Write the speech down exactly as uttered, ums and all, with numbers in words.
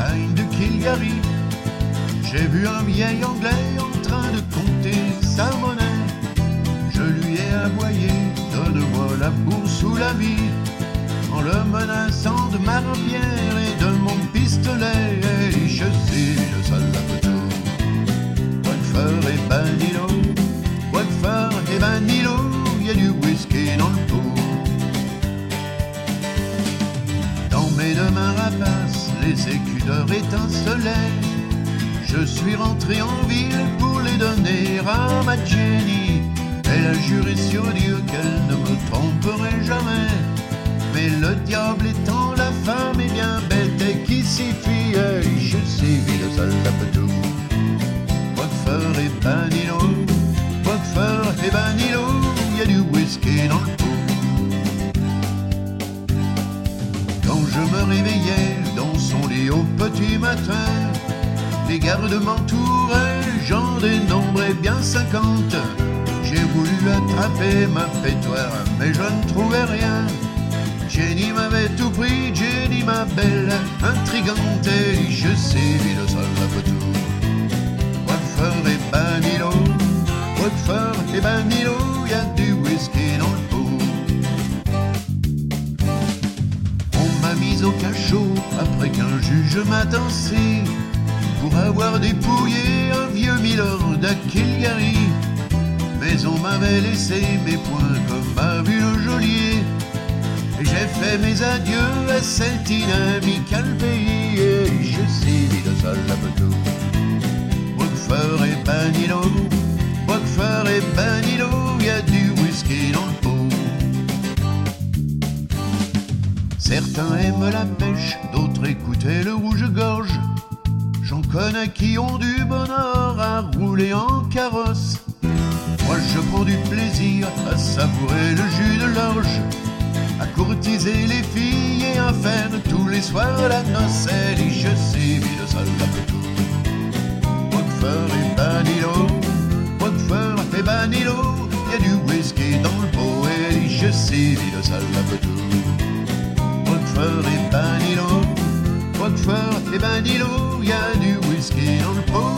campagne de Kilgary. J'ai vu un vieil Anglais en train de compter sa monnaie. Je lui ai aboyé, donne-moi la bourse ou la vie, en le menaçant de ma rapière et de mon pistolet. Et je suis le Salapetou. Wackford et Banilo, Wackford et Banilo, y a du whisky dans le pot. Dans mes deux mains rapaces, les écus d'or étincelaient. Je suis rentré en ville pour les donner à ma Jenny. Elle a juré sur Dieu qu'elle ne me tromperait jamais. Mais le diable étant la femme est bien bête et qui s'y fie. Je suis le Salapetou. Wackford et Banilo, Wackford et Banilo, y a du whisky dans le pot. Quand je me réveillais dans son lit au petit matin, les gardes m'entouraient, j'en dénombrais bien cinquante. J'ai voulu attraper ma pétoire, mais je ne trouvais rien. Jenny m'avait tout pris, Jenny ma belle, intrigante, et je sévis le Salapetou. Wackford et Banilo, Wackford et Banilo, y a du whisky dans le pot. On m'a mis au cachot après qu'un juge m'a dansé pour avoir dépouillé un vieux milord à Kilgary. Mais on m'avait laissé mes poings comme a vu le geôlier. Et j'ai fait mes adieux à cet inamical pays. Et je suis le Salapetou. Wackford et Banilo, Wackford et Banilo, y a du whisky dans le pot. Certains aiment la pêche, d'autres écoutaient le rouge-gorge. J'en connais qui ont du bonheur à rouler en carrosse. Moi je prends du plaisir à savourer le jus de l'orge, à courtiser les filles et à faire tous les soirs la nocelle. Et je suis le Salapetou. Wackford et Banilo, Wackford et Banilo, y a du whisky dans le pot. Et je suis le Salapetou. Wackford et Banilo, Wackford et Banilo, y a du whisky dans le pot.